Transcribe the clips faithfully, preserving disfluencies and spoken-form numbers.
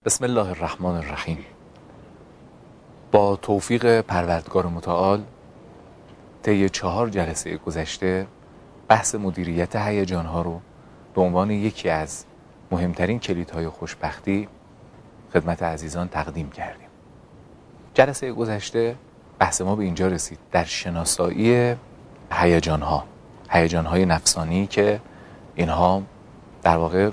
بسم الله الرحمن الرحیم. با توفیق پروردگار متعال طی چهار جلسه گذشته بحث مدیریت هیجان‌ها رو به عنوان یکی از مهمترین کلیدهای خوشبختی خدمت عزیزان تقدیم کردیم. جلسه گذشته بحث ما به اینجا رسید در شناسایی هیجان‌ها، هیجان‌های نفسانی که اینها در واقع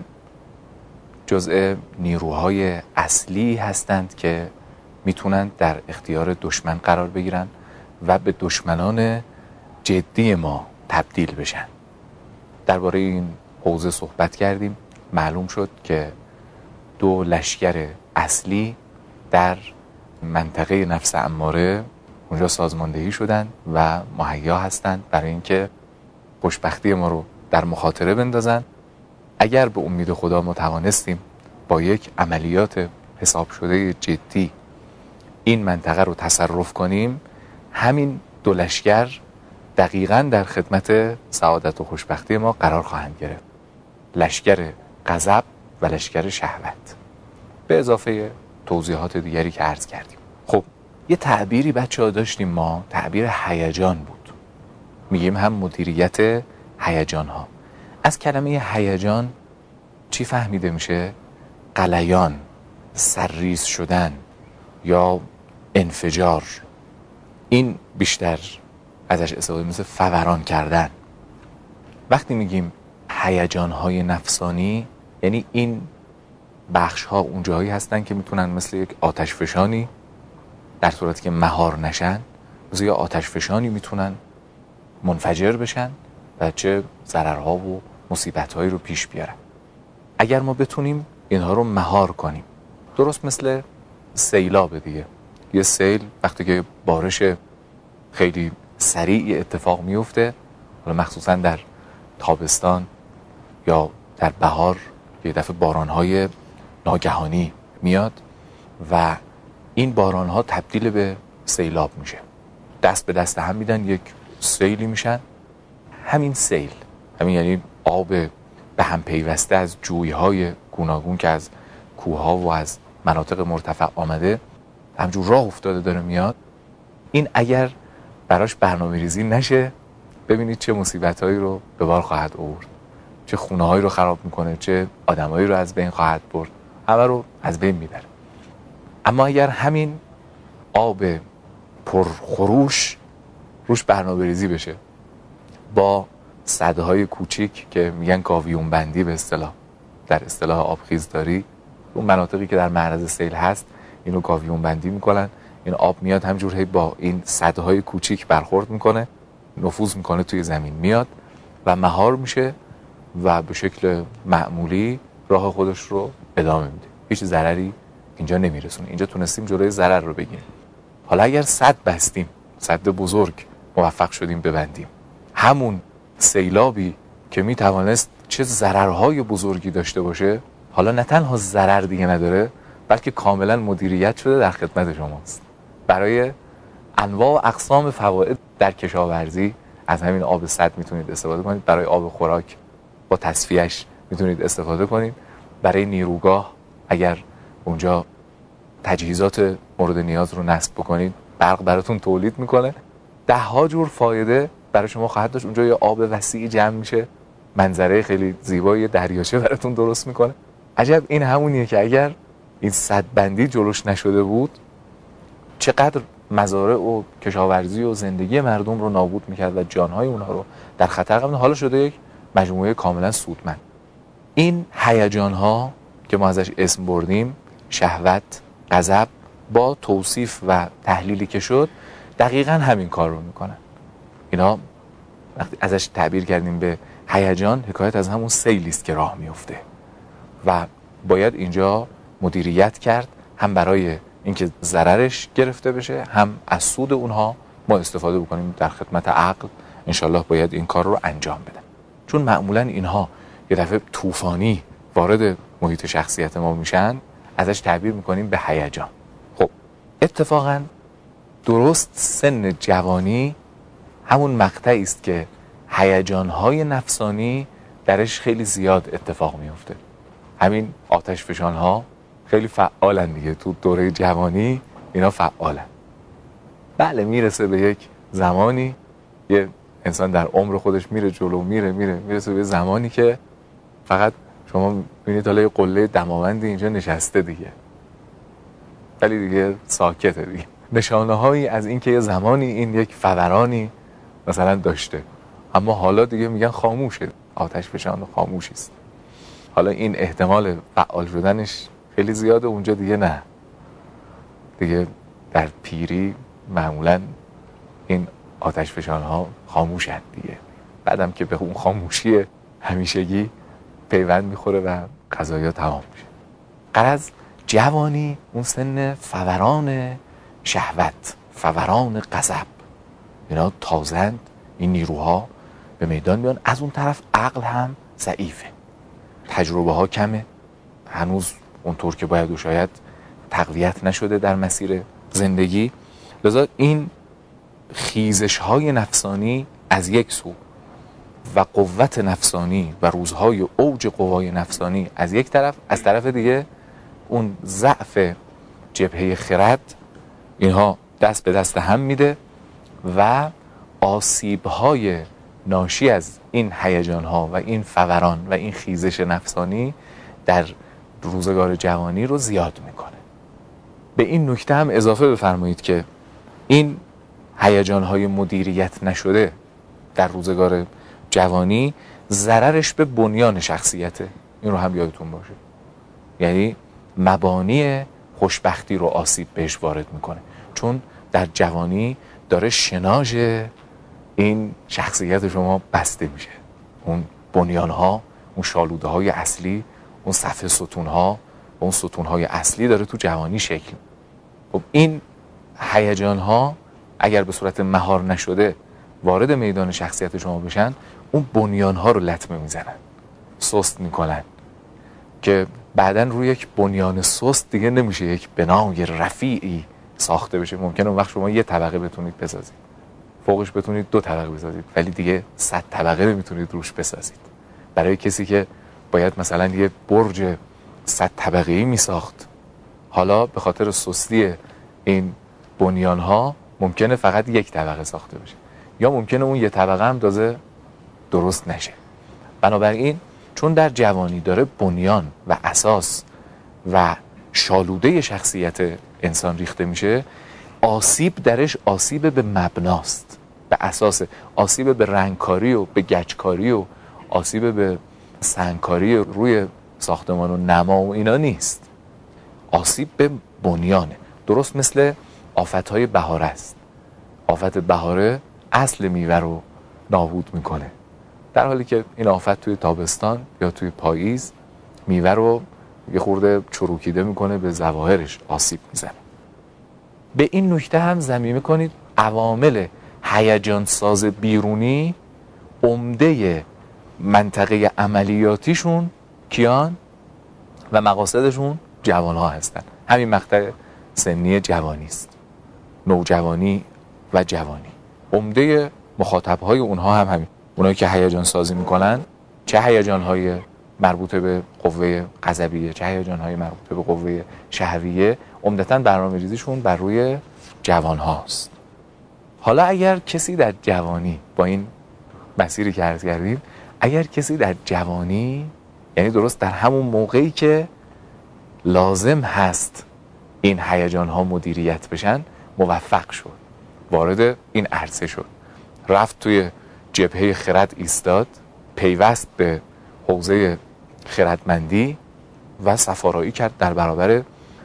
جزء نیروهای اصلی هستند که میتونند در اختیار دشمن قرار بگیرن و به دشمنان جدی ما تبدیل بشن. درباره این حوزه صحبت کردیم. معلوم شد که دو لشکر اصلی در منطقه نفس اماره اونجا سازماندهی شدن و مهیا هستند برای اینکه خوشبختی ما رو در مخاطره بندازن. اگر به امید خدا ما توانستیم با یک عملیات حساب شده جدی این منطقه رو تصرف کنیم، همین دو لشکر دقیقاً در خدمت سعادت و خوشبختی ما قرار خواهند گرفت. لشکر غضب و لشکر شهوت، به اضافه توضیحات دیگری که عرض کردیم. خب یه تعبیری بچه‌ها داشتیم ما، تعبیر هیجان بود. میگیم هم مدیریت هیجان‌ها. از کلمه هیجان چی فهمیده میشه؟ غلیان، سرریز شدن یا انفجار. این بیشتر ازش استفاده مثل فوران کردن. وقتی میگیم هیجان‌های نفسانی، یعنی این بخش‌ها اونجاهایی هستن که میتونن مثل یک آتش فشانی در صورتی که مهار نشن، مثل یک آتش فشانی میتونن منفجر بشن و چه ضررها و مصیبت‌هایی رو پیش بیارن. اگر ما بتونیم اینها رو مهار کنیم، درست مثل سیلاب دیگه. یه سیل وقتی که بارش خیلی سریع اتفاق میفته، حالا مخصوصا در تابستان یا در بهار یه دفعه باران‌های ناگهانی میاد و این باران‌ها تبدیل به سیلاب میشه، دست به دست هم میدن، یک سیلی میشن. همین سیل، همین یعنی آب به هم پیوسته از جویهای گوناگون که از کوهها و از مناطق مرتفع آمده همجور راه افتاده داره میاد. این اگر براش برنامه ریزی نشه، ببینید چه مصیبت‌هایی رو به بار خواهد آورد، چه خونه‌هایی رو خراب میکنه، چه آدمایی رو از بین خواهد برد، همه رو از بین میبره. اما اگر همین آب پرخروش روش برنامه ریزی بشه با سدهای کوچیک که میگن گاویون بندی به اصطلاح، در اصطلاح آبخیزداری، اون مناطقی که در معرض سیل هست اینو گاویون بندی میکنن. این آب میاد همجور هی با این سدهای کوچیک برخورد میکنه، نفوذ میکنه توی زمین، میاد و مهار میشه و به شکل معمولی راه خودش رو ادامه میده. هیچ ضرری اینجا نمیرسونه. اینجا تونستیم جلوی ضرر رو بگیریم. حالا اگر سد بستیم، سد بزرگ موفق شدیم ببندیم، همون سیلابی که میتوانست چه ضررهای بزرگی داشته باشه، حالا نه تنها ضرر دیگه نداره، بلکه کاملا مدیریت شده در خدمت شماست. برای انواع و اقسام فواید در کشاورزی از همین آب سد میتونید استفاده کنید. برای آب خوراک با تصفیهش میتونید استفاده کنید. برای نیروگاه اگر اونجا تجهیزات مورد نیاز رو نصب بکنید، برق براتون تولید میکنه. ده ها جور فایده برای شما خواهد داشت. اونجا یه آب وسیع جمع میشه، منظره خیلی زیبایی دریاچه براتون درست میکنه. عجب این همونیه که اگر این سدبندی جلوش نشده بود، چقدر مزارع و کشاورزی و زندگی مردم رو نابود میکرد و جانهای اونها رو در خطر قرار. حالا شده یک مجموعه کاملا سودمند. این هیجان‌ها که ما ازش اسم بردیم، شهوت، غضب، با توصیف و تحلیلی که شد دقیقاً همین کار رو میکنن. اینا وقتی ازش تعبیر کردیم به هیجان، حکایت از همون سیلی است که راه میفته و باید اینجا مدیریت کرد، هم برای اینکه ضررش گرفته بشه، هم از سود اونها ما استفاده بکنیم. در خدمت عقل انشالله باید این کار رو انجام بدن، چون معمولا اینها یه دفعه طوفانی وارد محیط شخصیت ما میشن، ازش تعبیر میکنیم به هیجان. خب اتفاقا درست سن جوانی همون مقطعی است که هیجان‌های نفسانی درش خیلی زیاد اتفاق میفته. همین آتش فشان‌ها خیلی فعالن دیگه، تو دوره جوانی اینا فعالن. بله میرسه به یک زمانی، یه انسان در عمر خودش میره جلو، میره میره میرسه به زمانی که فقط شما میبینید حالا یه قله دماوندی اینجا نشسته دیگه، ولی دیگه ساکته دیگه. نشانه هایی از این که یه زمانی این یک فورانی مثلا داشته، اما حالا دیگه میگن خاموشه، آتش فشان خاموشی است. حالا این احتمال فعال شدنش خیلی زیاده، اونجا دیگه نه، دیگه در پیری معمولا این آتش فشان ها خاموشند دیگه. بعدم که به اون خاموشی همیشگی پیوند میخوره و قضایا تمام میشه. غرض جوانی اون سن فوران شهوت، فوران غضب، اینا تازند، این نیروها به میدان میان. از اون طرف عقل هم ضعیفه، تجربه ها کمه، هنوز اونطور که باید و شاید تقویت نشده در مسیر زندگی. لذا این خیزش های نفسانی از یک سو و قوت نفسانی و روزهای اوج قوای نفسانی از یک طرف، از طرف دیگه اون ضعف جبهه خرد، اینها دست به دست هم میده و آسیب‌های ناشی از این هیجان‌ها و این فوران و این خیزش نفسانی در روزگار جوانی رو زیاد میکنه. به این نکته هم اضافه بفرمایید که این هیجان‌های مدیریت نشده در روزگار جوانی ضررش به بنیان شخصیته، این رو هم یادتون باشه. یعنی مبانی خوشبختی رو آسیب بهش وارد میکنه، چون در جوانی داره شناژ این شخصیت شما بسته میشه. اون بنیانها، اون شالوده های اصلی، اون صفحه ستونها، اون ستونهای اصلی داره تو جوانی شکل. خب این هیجانها اگر به صورت مهار نشده وارد میدان شخصیت شما بشن، اون بنیانها رو لطمه میزنن، سست میکنن، که بعدن روی یک بنیان سست دیگه نمیشه یک بنای رفیعی ساخته بشه. ممکنه اون وقت شما یه طبقه بتونید بسازید، فوقش بتونید دو طبقه بسازید، ولی دیگه صد طبقه نمیتونید روش بسازید. برای کسی که باید مثلا یه برج صد طبقه‌ای میساخت، حالا به خاطر سستی این بنیانها ممکنه فقط یک طبقه ساخته بشه، یا ممکنه اون یه طبقه هم تازه درست نشه. بنابراین چون در جوانی داره بنیان و اساس و شالوده شخصیت انسان ریخته میشه، آسیب درش آسیب به مبناست، به اساس، آسیب به رنگکاری و به گچکاری و آسیب به سنگکاری روی ساختمان و نما و اینا نیست، آسیب به بنیانه. درست مثل آفتهای بهاره است. آفت بهاره اصل میوه رو نابود میکنه، در حالی که این آفت توی تابستان یا توی پاییز میوه رو یه خورده چروکیده میکنه، به ظواهرش آسیب میزنه. به این نکته هم ضمیمه کنید عوامل هیجان ساز بیرونی عمده منطقه عملیاتیشون کیان و مقاصدشون جوانها هستن. همین مقطع سنی جوانی است، نوجوانی و جوانی. عمده مخاطبهای اونها هم همین، اونایی که هیجان سازی میکنن، چه هیجانهای مربوطه به قوه غضبیه، چه هیجانهای مربوطه به قوه شهویه، عمدتاً برنامه‌ریزیشون بر روی جوان هاست. حالا اگر کسی در جوانی، با این مسیری که عرض کردیم، اگر کسی در جوانی، یعنی درست در همون موقعی که لازم هست این هیجان ها مدیریت بشن، موفق شد، وارد این عرصه شد، رفت توی جبهه خرد ایستاد، پیوست به حوزه خردمندی و صفارایی کرد در برابر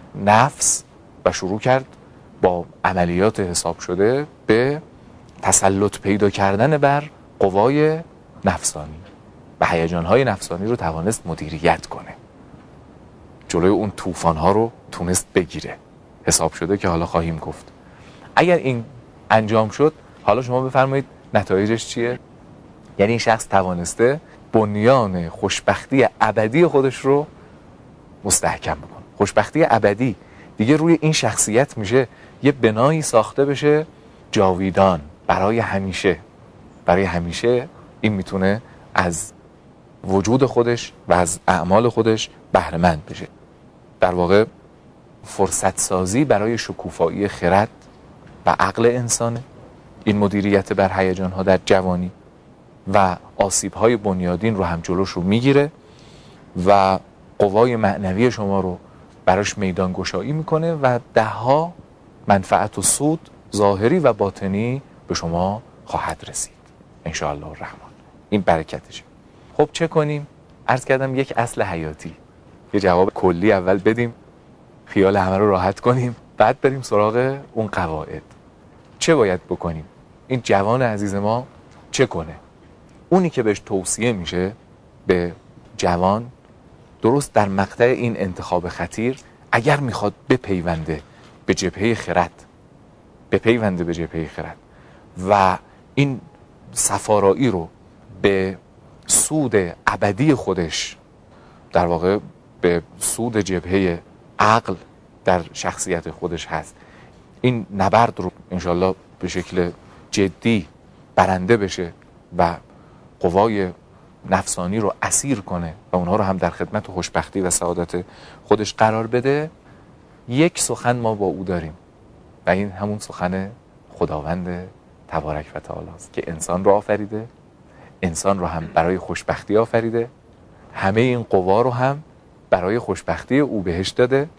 نفس و شروع کرد با عملیات حساب شده به تسلط پیدا کردن بر قوای نفسانی و هیجان‌های نفسانی رو توانست مدیریت کنه، جلوی اون طوفان‌ها رو تونست بگیره. حساب شده که حالا خواهیم گفت. اگر این انجام شد، حالا شما بفرمایید نتایجش چیه؟ یعنی این شخص توانسته بنیان خوشبختی ابدی خودش رو مستحکم بکنه. خوشبختی ابدی دیگه روی این شخصیت میشه یه بنایی ساخته بشه جاویدان، برای همیشه. برای همیشه این میتونه از وجود خودش و از اعمال خودش بهره مند بشه. در واقع فرصت سازی برای شکوفایی خرد و عقل انسانه، این مدیریت بر هیجان‌ها در جوانی، و آسیب‌های بنیادین رو هم جلوش رو میگیره و قوای معنوی شما رو براش میدان گشایی میکنه و دهها منفعت و سود ظاهری و باطنی به شما خواهد رسید ان شاء الله الرحمن. این برکتشه. خب چه کنیم؟ عرض کردم یک اصل حیاتی. یه جواب کلی اول بدیم، خیال همه رو راحت کنیم، بعد بریم سراغ اون قواعد. چه باید بکنیم؟ این جوان عزیز ما چه کنه؟ اونی که بهش توصیه میشه به جوان درست در مقطع این انتخاب خطیر، اگر میخواد بپیونده به جبهه خرد، بپیونده به جبهه خرد و این صفارایی رو به سود ابدی خودش، در واقع به سود جبهه عقل در شخصیت خودش هست، این نبرد رو انشالله به شکل جدی برنده بشه و قوای نفسانی رو اسیر کنه و اونها رو هم در خدمت خوشبختی و سعادت خودش قرار بده، یک سخن ما با او داریم و این همون سخن خداوند تبارک و تعالی است که انسان رو آفریده، انسان رو هم برای خوشبختی آفریده، همه این قوا رو هم برای خوشبختی او بهش داده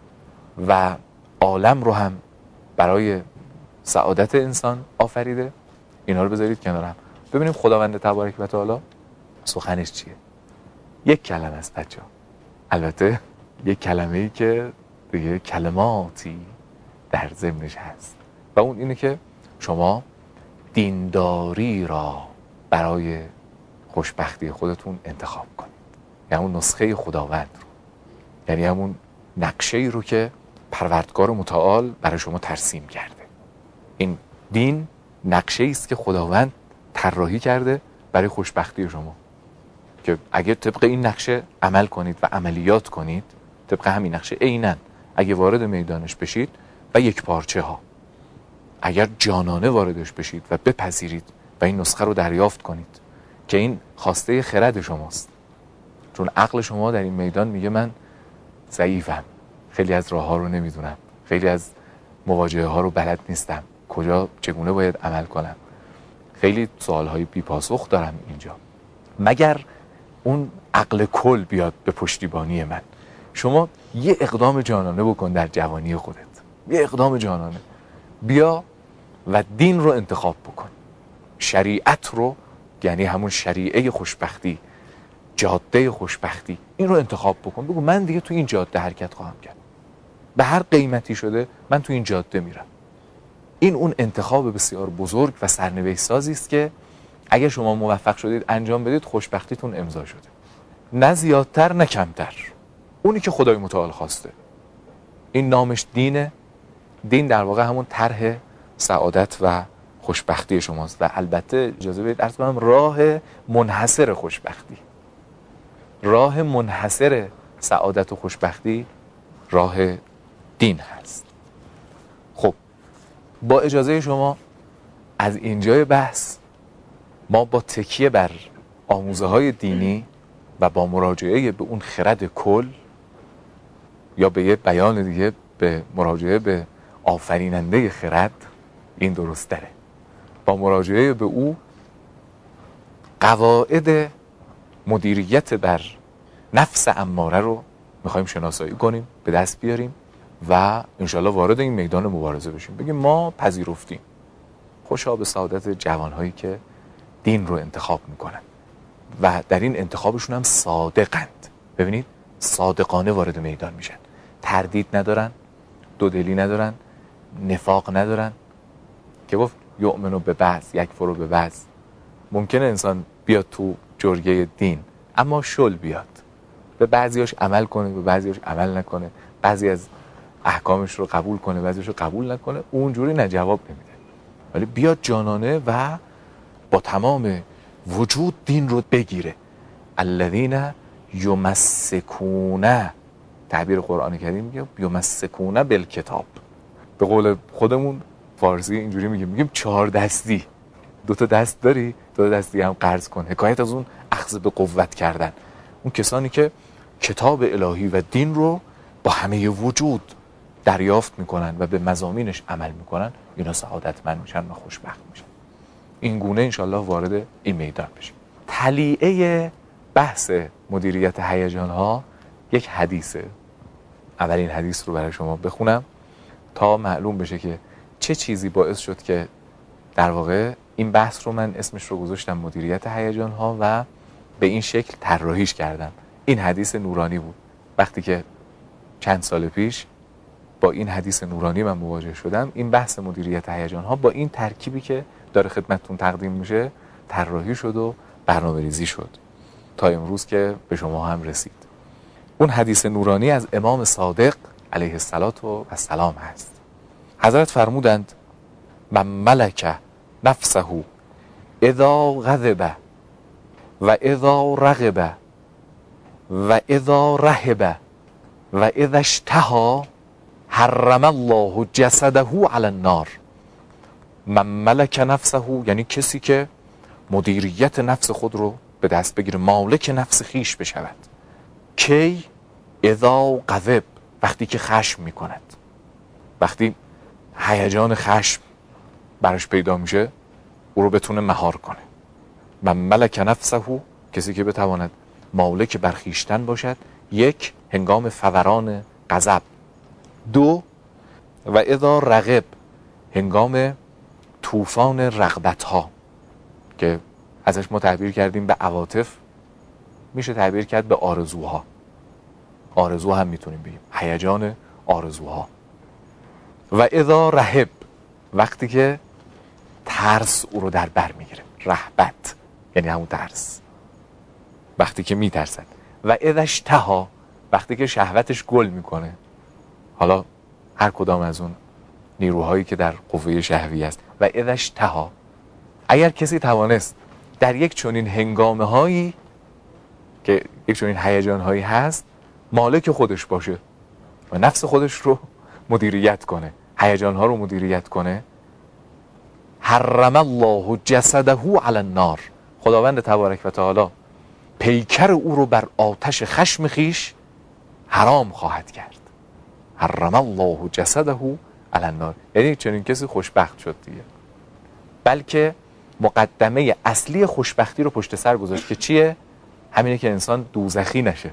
و عالم رو هم برای سعادت انسان آفریده. اینا رو بذارید کنار هم ببینیم خداوند تبارک و تعالی سخنش چیه. یک کلمه است بچه‌ها، البته یک کلمه‌ای که دیگه کلماتی در ضمنش هست و اون اینه که شما دینداری را برای خوشبختی خودتون انتخاب کنید، یعنی اون نسخه خداوند رو، یعنی همون نقشه‌ای رو که پروردگار متعال برای شما ترسیم کرده. این دین نقشه‌ای است که خداوند طراحی کرده برای خوشبختی شما که اگه طبق این نقشه عمل کنید و عملیات کنید، طبق همین نقشه عیناً اگه وارد میدانش بشید و یک پارچه ها، اگر جانانه واردش بشید و بپذیرید و این نسخه رو دریافت کنید که این خواسته خرد شماست، چون عقل شما در این میدان میگه من ضعیفم، خیلی از راه ها رو نمیدونم، خیلی از مواجهه ها رو بلد نیستم، کجا چگونه باید عمل کنم، خیلی سوال های بی پاسخ دارم اینجا، مگر اون عقل کل بیاد به پشتیبانی من. شما یه اقدام جانانه بکن در جوانی خودت، یه اقدام جانانه، بیا و دین رو انتخاب بکن، شریعت رو، یعنی همون شریعه خوشبختی، جاده خوشبختی، این رو انتخاب بکن. بگو من دیگه تو این جاده حرکت خواهم کرد، به هر قیمتی شده من تو این جاده میرم. این اون انتخاب بسیار بزرگ و سرنوشت سازی است که اگه شما موفق شدید انجام بدید، خوشبختیتون امضا شده، نه زیادتر نه کمتر، اونی که خدای متعال خواسته. این نامش دینه. دین در واقع همون طرح سعادت و خوشبختی شماست و البته اجازه بدید عرض کنم راه منحصر خوشبختی، راه منحصر سعادت و خوشبختی راه دین هست. خب با اجازه شما از اینجای بحث ما با تکیه بر آموزه های دینی و با مراجعه به اون خرد کل، یا به یه بیان دیگه به مراجعه به آفریننده خرد، این درست داره، با مراجعه به او قواعد مدیریت بر نفس اماره رو میخوایم شناسایی کنیم، به دست بیاریم و انشالله وارد این میدان مبارزه بشیم. بگیم ما پذیرفتیم، خوشا به سعادت جوانهایی که دین رو انتخاب میکنن و در این انتخابشون هم صادقند. ببینید صادقانه وارد میدان میشن، تردید ندارن، دودلی ندارن، نفاق ندارن که گفت یؤمنو به بعض یک فرو به بعض. ممکنه انسان بیاد تو جرگه دین اما شل بیاد، به بعضیاش عمل کنه، به بعضیاش عمل نکنه، بعضی از احکامش رو قبول کنه، بعضیش رو قبول نکنه، اونجوری نه جواب نمیده، ولی بیاد جانانه و با تمام وجود دین رو بگیره. الذین یمسکون، تعبیر قرآن کریم میگه یمسکون بالکتاب، به قول خودمون فارسی اینجوری میگیم، میگیم چهار دستی، دو تا دست داری، دو تا دستی هم قرض کن. حکایت از اون اخذ به قوت کردن، اون کسانی که کتاب الهی و دین رو با همه وجود دریافت میکنن و به مضامینش عمل میکنن، اینا سعادتمند میشن و خوشبخت میشن. این گونه انشالله وارد این میدان بشیم. تلیعه بحث مدیریت هیجان ها یک حدیثه. اولین حدیث رو برای شما بخونم تا معلوم بشه که چه چیزی باعث شد که در واقع این بحث رو من اسمش رو گذاشتم مدیریت هیجان ها و به این شکل طراحیش کردم. این حدیث نورانی بود. وقتی که چند سال پیش با این حدیث نورانی من مواجه شدم، این بحث مدیریت هیجان ها با این ترکیبی که داره خدمتتون تقدیم میشه طراحی شد و برنامه‌ریزی شد تا امروز که به شما هم رسید. اون حدیث نورانی از امام صادق علیه السلام هست. حضرت فرمودند من ملک نفسه اذا غضب و اذا رغب و اذا رهب و اذا اشتهى حرم الله جسده علی النار. من ملک نفسه یعنی کسی که مدیریت نفس خود رو به دست بگیره، مالک نفس خیش بشود. کی؟ اذا غضب، وقتی که خشم میکند، وقتی هیجان خشم براش پیدا میشه او رو بتونه مهار کنه. من ملک نفسه، کسی که بتواند مالک برخیشتن باشد، یک هنگام فوران غضب، دو و اذا رغب هنگام طوفان رغبت ها که ازش ما تعبیر کردیم به عواطف، میشه تعبیر کرد به آرزوها. آرزو هم میتونیم بگیم، هیجان آرزوها. و اذا رهب، وقتی که ترس او رو در بر میگیره، رهبت یعنی همون ترس، وقتی که میترسد. و اذا اشتهى، وقتی که شهوتش گل میکنه. حالا هر کدام از اون نیروهایی که در قوه شهوی است. و اذا اشتهى، اگر کسی توانست در یک چنین هنگامه هایی که یک چنین هیجان هایی هست مالک خودش باشه و نفس خودش رو مدیریت کنه، هیجان ها رو مدیریت کنه، حرم الله جسده علی النار، خداوند تبارک و تعالی پیکر او رو بر آتش خشم خیش حرام خواهد کرد. حرم الله جسده علی النار، یعنی چنین کسی خوشبخت شد دیگه. بلکه مقدمه اصلی خوشبختی رو پشت سر گذاشت که چیه؟ همینه که انسان دوزخی نشه.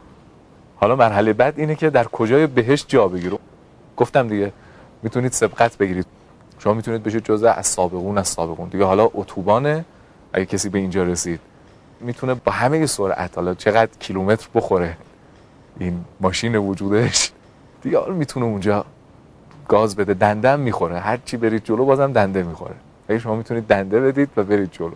حالا مرحله بعد اینه که در کجای بهشت جا بگیره. گفتم دیگه میتونید سبقت بگیرید، شما میتونید بشید جزء از سابقون از سابقون دیگه. حالا اتوبانه، اگه کسی به اینجا رسید میتونه با همه سرعت، حالا چقدر کیلومتر بخوره این ماشین وجودش دیگه، حالا میتونه اونجا گاز بده، دنده میخوره، هر چی برید جلو بازم دنده میخوره. اگه شما میتونید دنده بدید و برید جلو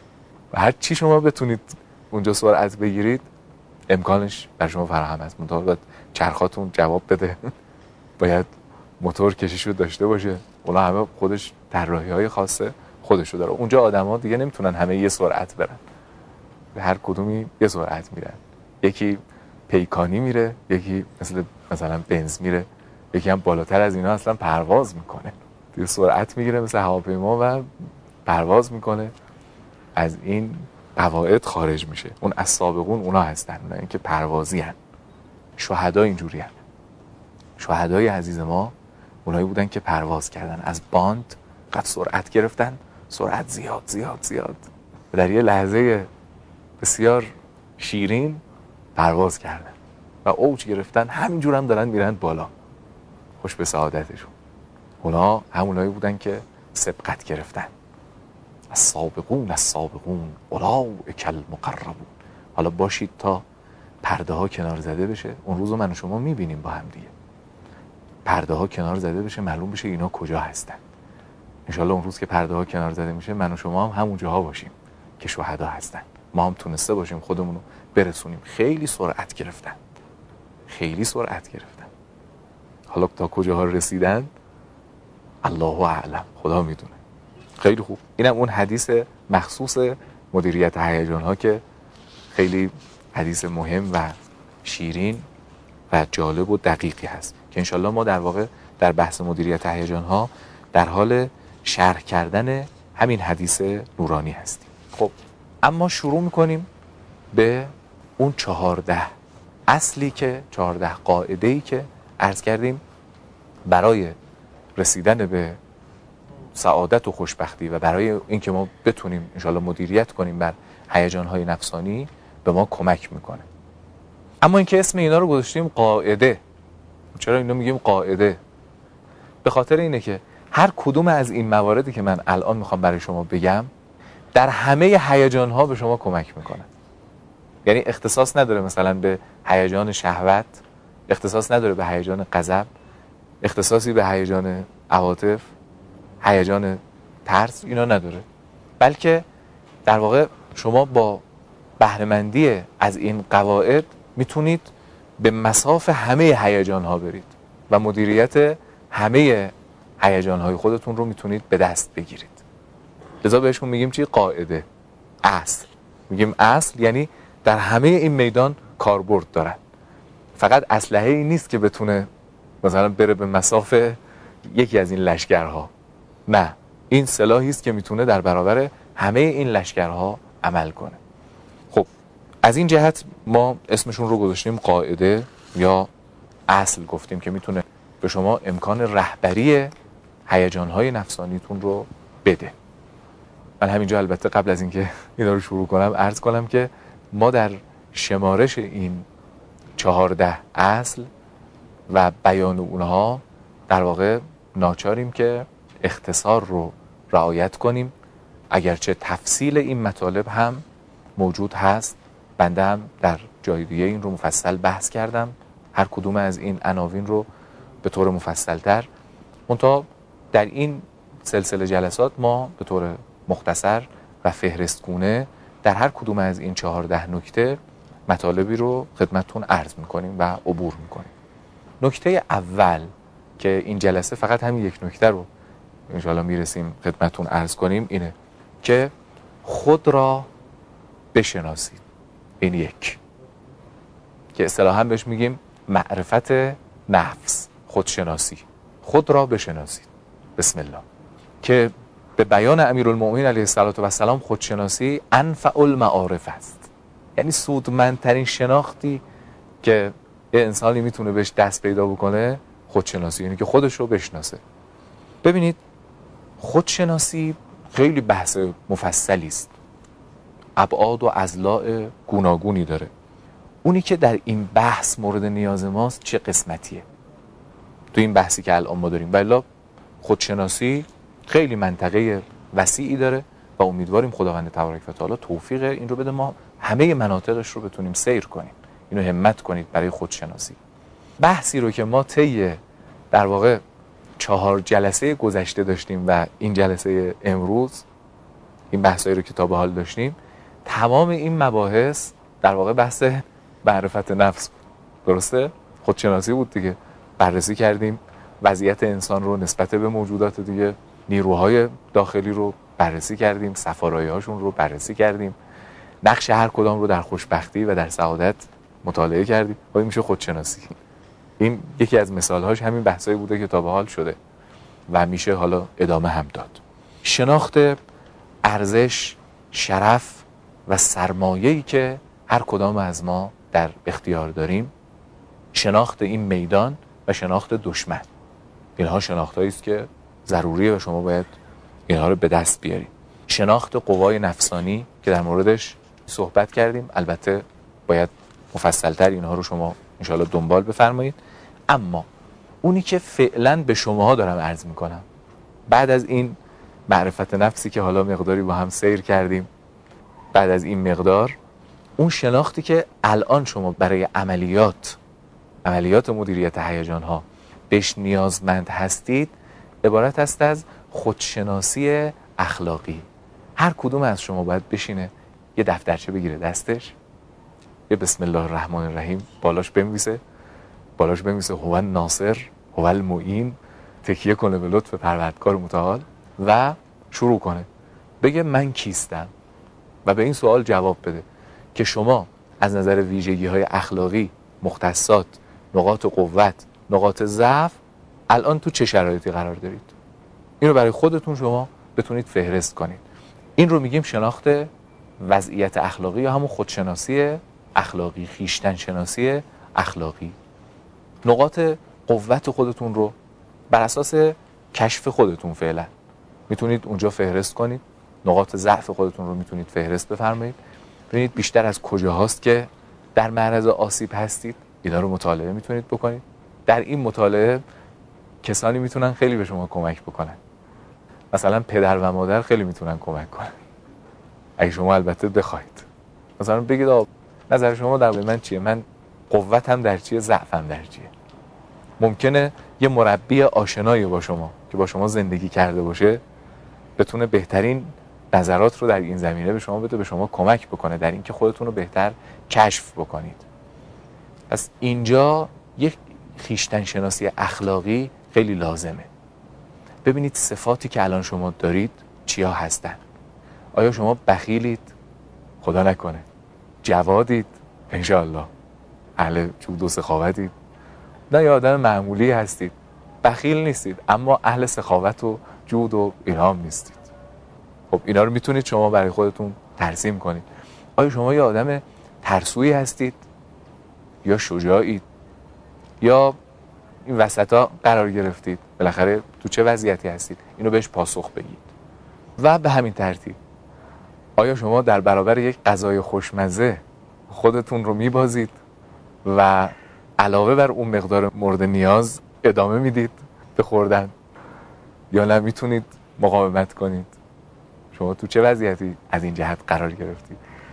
و هر چی شما بتونید اونجا سرعت بگیرید امکانش بر شما فراهم است. منتها باید چرخاتون جواب بده، باید موتور کشیشو داشته باشه. اونا همه خودش طراحی‌های خاصه خودشو داره. اونجا آدما دیگه نمیتونن همه یه سرعت برن، به هر کدومی یه سرعت میرن. یکی پیکانی میره، یکی مثل مثلا بنز میره، یکی هم بالاتر از اینا اصلا پرواز میکنه، دیگه سرعت میگیره مثل هواپیما و پرواز میکنه، از این قواعد خارج میشه. اون از سابقون اونا هستن، اونا این که پروازی هن. شهدا اینجوری هن. شهدای عزیز ما اونایی بودن که پرواز کردن، از باند قد سرعت گرفتن، سرعت زیاد زیاد زیاد و در یه لحظه بسیار شیرین پرواز کردن و اوج گرفتن، همینجور هم دارن میرن بالا، خوش به سعادتشون. اونا همونایی بودن که سبقت گرفتن، از سابقون از سابقون اولئک المقربون. حالا باشید تا پرده ها کنار زده بشه، اون روزو من و شما میبینیم با هم دیگه، پرده ها کنار زده بشه، معلوم بشه اینا کجا هستن. انشالله اون روز که پرده ها کنار زده میشه من و شما هم همون جاها باشیم که شهدا هستن، ما هم تونسته باشیم خودمونو برسونیم. خیلی سرعت گرفتن، خیلی سرعت گرفتن، حالا تا کجاها رسیدن الله اعلم، خدا میدونه. خیلی خوب، اینم اون حدیث مخصوص مدیریت هیجان ها که خیلی حدیث مهم و شیرین و جالب و دقیقی هست که انشالله ما در واقع در بحث مدیریت هیجان ها در حال شرح کردن همین حدیث نورانی هستیم. خب اما شروع میکنیم به اون چهارده اصلی که چهارده قاعده‌ای که عرض کردیم برای رسیدن به سعادت و خوشبختی و برای اینکه ما بتونیم انشاءالله مدیریت کنیم بر هیجان‌های نفسانی به ما کمک میکنه. اما اینکه اسم اینا رو گذاشتیم قاعده، چرا اینو میگیم قاعده؟ به خاطر اینه که هر کدوم از این مواردی که من الان میخوام برای شما بگم در همه هیجان‌ها به شما کمک میکنه. یعنی اختصاص نداره مثلا به هیجان شهوت، اختصاص نداره به هیجان غضب، اختصاصی به هیجان عواطف، هیجان ترس، اینا نداره. بلکه در واقع شما با بهره‌مندی از این قواعد میتونید به مصاف همه هیجان‌ها برید و مدیریت همه هیجان‌های خودتون رو میتونید به دست بگیرید. لذا بهشون میگیم چی؟ قاعده، اصل. میگیم اصل یعنی در همه این میدان کاربرد دارن. فقط اسلحه ای نیست که بتونه مثلا بره به مصاف یکی از این لشکرها. نه، این سلاحی است که میتونه در برابر همه این لشکرها عمل کنه. خب از این جهت ما اسمشون رو گذاشتیم قاعده یا اصل، گفتیم که میتونه به شما امکان رهبری هیجان‌های نفسانیتون رو بده. من همینجا البته قبل از اینکه اینا رو شروع کنم عرض کنم که ما در شمارش این چهارده اصل و بیان اونها در واقع ناچاریم که اختصار رو رعایت کنیم، اگرچه تفصیل این مطالب هم موجود هست. بنده هم در جای دیگه این رو مفصل بحث کردم، هر کدوم از این عناوین رو به طور مفصل‌تر. منتها در این سلسله جلسات ما به طور مختصر و فهرستگونه در هر کدوم از این چهارده نکته مطالبی رو خدمتتون عرض میکنیم و عبور میکنیم. نکته اول که این جلسه فقط همین یک نکته رو انشاءالله میرسیم خدمتتون عرض کنیم اینه که خود را بشناسید. این یک که اصطلاحاً بهش میگیم معرفت نفس، خودشناسی. خود را بشناسید. بسم الله. که به بیان امیرالمؤمنین علیه السلام خودشناسی انفع المعارف است. یعنی سودمندترین شناختی که یه انسانی میتونه بهش دست پیدا بکنه خودشناسی، یعنی که خودش رو بشناسه. ببینید خودشناسی خیلی بحث مفصلی است، ابعاد و اضلاع گوناگونی داره. اونی که در این بحث مورد نیاز ماست چه قسمتیه تو این بحثی که الان ما داریم؟ بلا خودشناسی خیلی منطقه وسیعی داره و امیدواریم خداوند تبارک و تعالی توفیق این رو بده ما همه مناطقش رو بتونیم سیر کنیم. اینو همت کنید برای خودشناسی. بحثی رو که ما طی در واقع چهار جلسه گذشته داشتیم و این جلسه امروز، این بحثایی رو که تا به حال داشتیم، تمام این مباحث در واقع بحث معرفت نفس بود. درسته؟ خودشناسی بود دیگه. بررسی کردیم وضعیت انسان رو نسبت به موجودات دیگه، نیروهای داخلی رو بررسی کردیم، سفارایی هاشون رو بررسی کردیم، نقش هر کدام رو در خوشبختی و در سعادت مطالعه کردیم. این میشه خودشناسی. این یکی از مثالهاش همین بحثایی بوده که تا به حال شده و میشه حالا ادامه هم داد. شناخت ارزش، شرف و سرمایه‌ای که هر کدام از ما در اختیار داریم، شناخت این میدان و شناخت دشمن. اینها شناختایی است که ضروریه و شما باید اینها رو به دست بیارید. شناخت قوای نفسانی که در موردش صحبت کردیم، البته باید مفصل‌تر اینها رو شما انشاءالله دنبال بفرمایید. اما اونی که فعلا به شماها دارم عرض میکنم بعد از این معرفت نفسی که حالا مقداری با هم سیر کردیم، بعد از این مقدار اون شناختی که الان شما برای عملیات عملیات مدیریت هیجان ها بهش نیازمند هستید عبارت است از خودشناسی اخلاقی. هر کدوم از شما باید بشینه یه دفترچه بگیره دستش، یه بسم الله الرحمن الرحیم بالاش بنویسه، بالاش بنویسه هو الناصر هو المعین، تکیه کنه به لطف پروردگار متعال و شروع کنه بگه من کیستم و به این سوال جواب بده که شما از نظر ویژگی های اخلاقی، مختصات، نقاط قوت، نقاط ضعف الان تو چه شرایطی قرار دارید. این رو برای خودتون شما بتونید فهرست کنید. این رو میگیم شناخت وضعیت اخلاقی یا همون خودشناسی اخلاقی، خویشتن شناسی اخلاقی. نقاط قوت خودتون رو بر اساس کشف خودتون فعلا میتونید اونجا فهرست کنید، نقاط ضعف خودتون رو میتونید فهرست بفرمایید، ببینید بیشتر از کجاهاست که در معرض آسیب هستید، اینا رو مطالعه میتونید بکنید. در این مطالعه کسانی میتونن خیلی به شما کمک بکنن، مثلا پدر و مادر خیلی میتونن کمک کنن اگه شما البته بخواید. مثلا بگید آقا نظر شما در من چیه، من قوتم در چیه، ضعفم در چیه. ممکنه یه مربی آشنایی با شما که با شما زندگی کرده باشه بتونه بهترین نظرات رو در این زمینه به شما بده، به شما کمک بکنه در اینکه خودتون رو بهتر کشف بکنید. پس اینجا یک خویشتن شناسی اخلاقی خیلی لازمه. ببینید صفاتی که الان شما دارید چیا هستن. آیا شما بخیلید؟ خدا نکنه. جوادید؟ انشاءالله. اهل جود و سخاوتید؟ نه، یا آدم معمولی هستید، بخیل نیستید اما اهل سخاوت و جود و اینها نیستید. خب اینا رو میتونید شما برای خودتون ترسیم کنید. آیا شما یه آدم ترسویی هستید یا شجاعید یا این وسطا قرار گرفتید؟ بالاخره تو چه وضعیتی هستید؟ اینو بهش پاسخ بگید. و به همین ترتیب آیا شما در برابر یک غذای خوشمزه خودتون رو میبازید و علاوه بر اون مقدار مورد نیاز ادامه میدید به خوردن، یا نه میتونید مقاومت کنید؟ شما تو چه وضعیتی از این جهت قرار گرفتید؟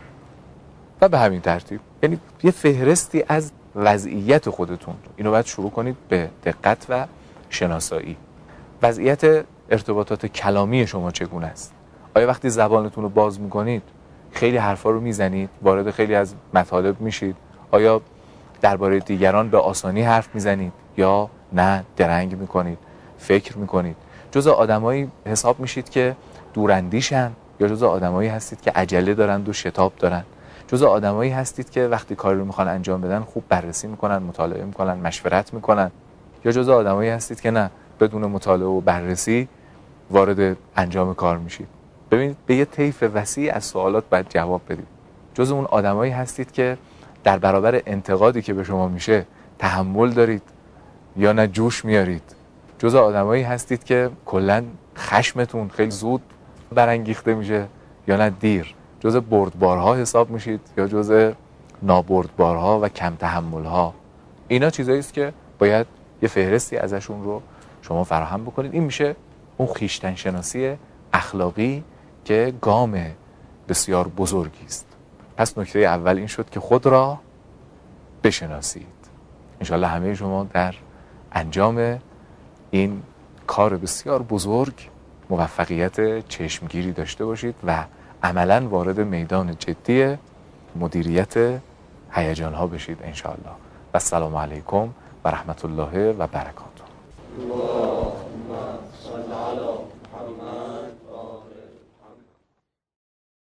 و به همین ترتیب یعنی یه فهرستی از وضعیت خودتون، اینو باید شروع کنید به دقت و شناسایی. وضعیت ارتباطات کلامی شما چگونه است؟ آیا وقتی زبانتون رو باز میکنید خیلی حرفا رو میزنید، وارد خیلی از مطالب میشید؟ آیا درباره دیگران به آسانی حرف میزنید یا نه درنگ میکنید، فکر میکنید؟ جزء آدمایی حساب میشید که دوراندیشن یا جزء آدمایی هستید که عجله دارند و شتاب دارن؟ جزء آدمایی هستید که وقتی کاری رو میخوان انجام بدن خوب بررسی میکنن، مطالعه میکنن، مشورت میکنن؟ یا جزء آدمایی هستید که نه، بدون مطالعه و بررسی وارد انجام کار میشید؟ ببینید به یه طیف وسیع از سوالات باید جواب بدید. جزء اون آدمایی هستید که در برابر انتقادی که به شما میشه تحمل دارید یا نه جوش میارید؟ جزء آدمایی هستید که کلا خشمتون خیلی زود برانگیخته میشه یا نه دیر؟ جزء بردبارها حساب میشید یا جزء نابردبارها و کم تحملها؟ اینا چیزایی است که باید یه فهرستی ازشون رو شما فراهم بکنید. این میشه اون خویشتن شناسی اخلاقی که گام بسیار بزرگی است. پس نکته اول این شد که خود را بشناسید. انشالله همه شما در انجام این کار بسیار بزرگ موفقیت چشمگیری داشته باشید و عملاً وارد میدان جدی مدیریت هیجان‌ها بشید انشالله. و السلام علیکم و رحمت الله و برکاته.